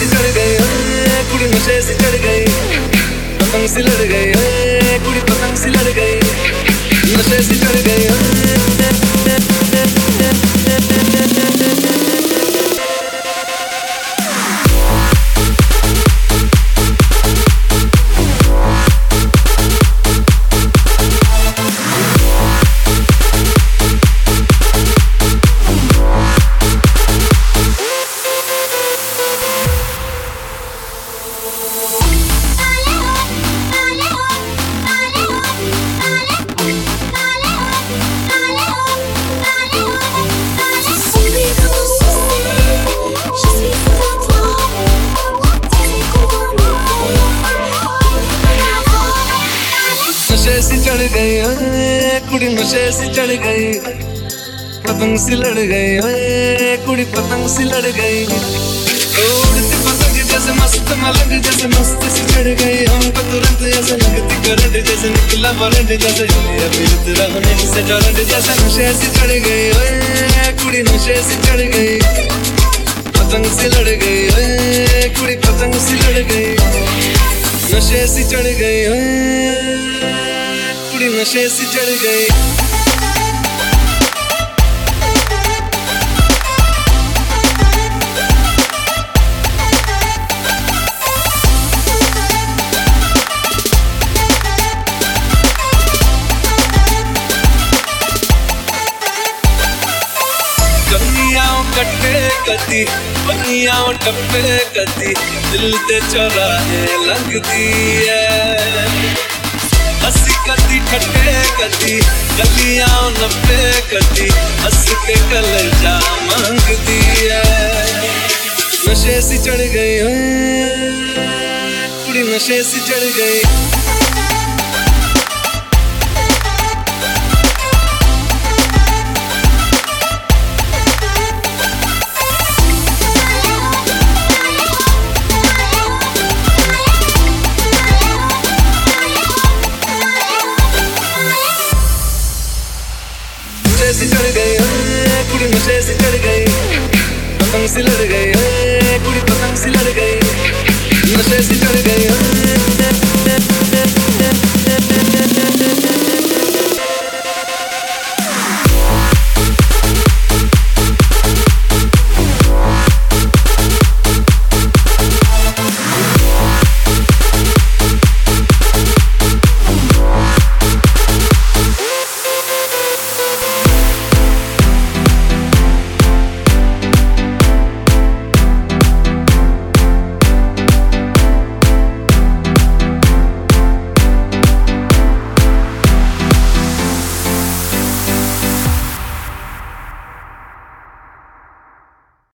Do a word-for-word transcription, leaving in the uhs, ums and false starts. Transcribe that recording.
सी चढ़ गई कुड़ी नशे सी चढ़ गई, पतंग सी लड़ गई कुड़ी पतंग सी लड़ गई, नशे सी चढ़ गई। नशे सी चढ़ गई कुड़ी नशे सी चढ़ गई, पतंग सी लड़ गई कुड़ी पतंग सी लड़ गई। उड़ती पतंग जैसे मस्त मलंग जैसे मस्त सी चढ़ गई, हमको तुरंत जैसे लगती करंट जैसे निकला वारंट जैसे अभी तेरा होने से डरंट जैसे। नशे सी चढ़ गई कुड़ी नशे सी चढ़ गई, पतंग सी लड़ गई कुड़ी पतंग सी लड़ गई, नशे सी चढ़ गई कुड़ी नशे सी चढ़ गई। कन्याओं कट्टे कदी बनियाओं टप्पे कदी, दिल ते चौराहे लगदी है। हंसी कदी ठट्टे कदी गलियां नब्बे कदी, हंस के कलेजा मांगदी है। नशे सी चढ़ गई कुड़ी नशे सी चढ़ गई।